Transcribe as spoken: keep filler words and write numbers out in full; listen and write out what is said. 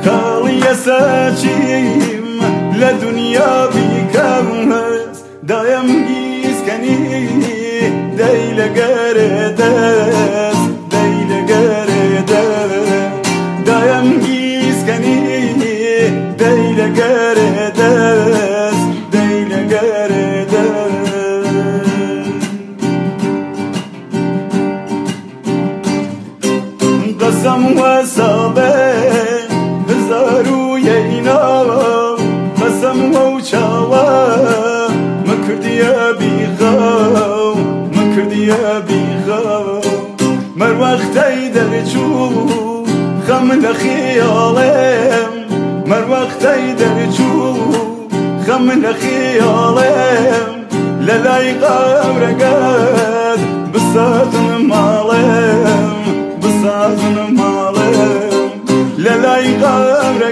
کاڵیە ساچیم لە دنیا بیکەم هەست دایم گیسکەنی دەی لەگەرێ دەست دەی لەگەرێ دەست دایم گیسکەنی دەی لەگەرێ دەست دەی لەگەرێ دەست قەسەم وەسابێ هزار و یەینا قەسەم وەو چاوە مەکردیە بیخەو مەکردیە بیخەو مەروەختەی دەرچوو خەم لە خیاڵێم مەروەختەی دەرچوو خەم لە خیاڵێم لە لای قەبرەکەت بساتن ماڵێم بساتن ماڵێم لە لای قەبرەکەت